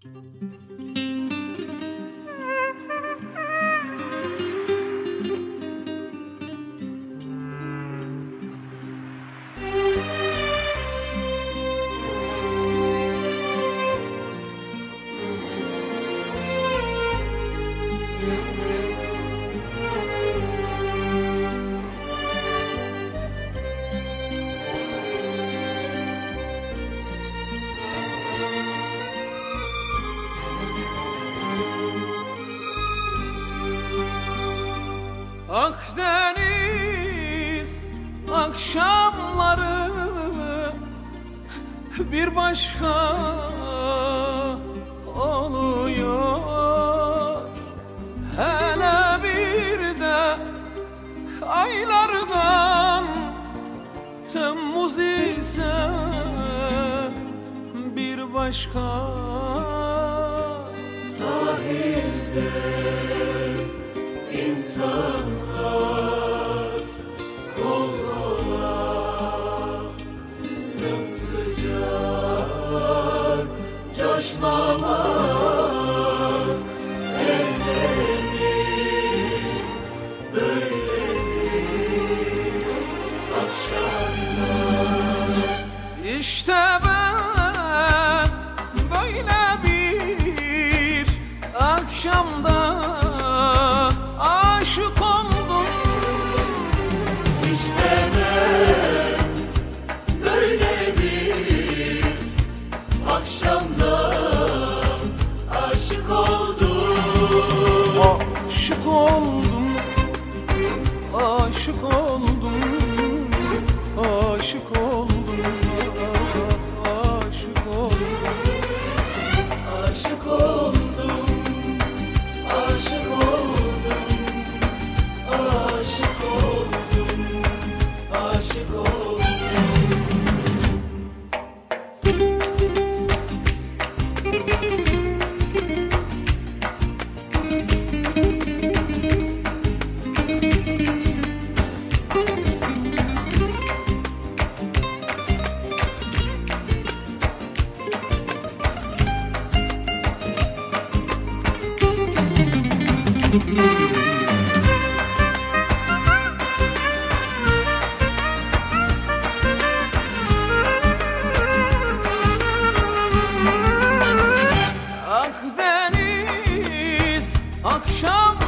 Akdeniz akşamları bir başka oluyor. Hele bir de aylardan Temmuz ise bir başka. Sahilde İnsanlar kol kola sımsıcak coşmamak ellerini böyledir akşamlar. İşte ben böyle bir akşamda aşık oldum. İşte ben böyle bir akşamda aşık oldum. Aşık oldum, aşık oldum, aşık oldum, aşık oldum, Aşık oldum, aşık oldum, aşık oldum, aşık oldum. Akdeniz akşam